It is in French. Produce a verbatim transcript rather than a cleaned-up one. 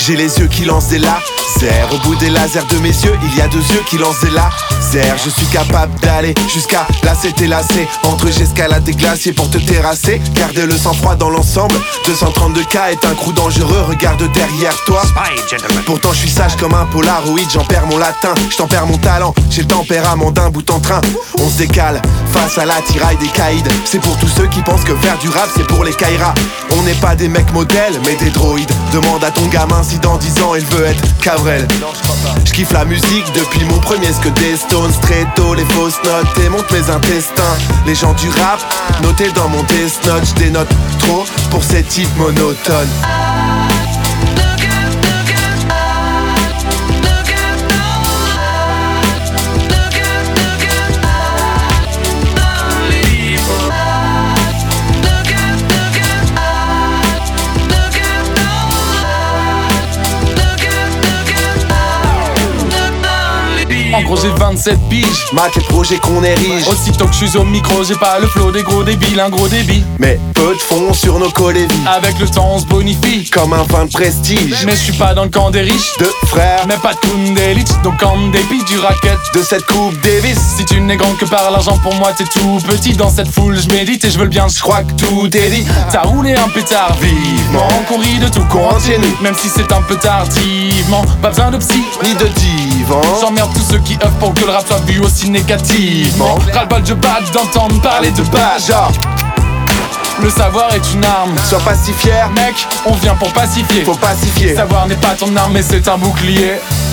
J'ai les yeux qui lancent des lasers. Au bout des lasers de mes yeux, il y a deux yeux qui lancent des lasers. Je suis capable d'aller jusqu'à lasser tes lacets. Entre j'escalade des glaciers pour te terrasser. Garder le sang-froid dans l'ensemble. Deux cent trente-deux K est un crew dangereux, regarde derrière toi. Pourtant je suis sage comme un polaroid, j'en perds mon latin, je t'en perds mon talent. J'ai le tempérament d'un bout en train. On se décale face à la tiraille des caïds. C'est pour tous ceux qui pensent que faire du rap c'est pour les Kaira. On n'est pas des mecs modèles mais des droïdes. Demande à ton gamin si dans dix ans il veut être Cabrel. Je kiffe la musique depuis mon premier, ce que des Stones. Très tôt les fausses notes démontent mes intestins. Les gens du rap, notés dans mon test note. Je dénote trop pour ces types monotones. En gros j'ai vingt-sept piges, Mac et projet qu'on érige. Aussitôt que je suis au micro, j'ai pas le flow des gros débiles, un gros débit. Mais peu de fond sur nos colévies. Avec le temps on se bonifie, comme un fin de prestige. Mais je suis pas dans le camp des riches, de frères, mais pas de clown d'élite. Donc en dépit du racket, de cette coupe Davis. Si tu n'es grand que par l'argent, pour moi t'es tout petit. Dans cette foule je médite et je veux le bien, je crois que tout est dit. T'as roulé un pétard vivement, qu'on rit de tout, qu'on rentre chez nous. Même si c'est un peu tardivement, pas besoin de psy, ni de divan. J'emmerde tous ceux qui œuvrent pour que le rap soit vu aussi négativement. Ras-le-bol je badge d'entendre parler de badge. Genre le savoir est une arme. Sois pas si fier, mec, on vient pour pacifier. Faut pacifier. Savoir n'est pas ton arme mais c'est un bouclier.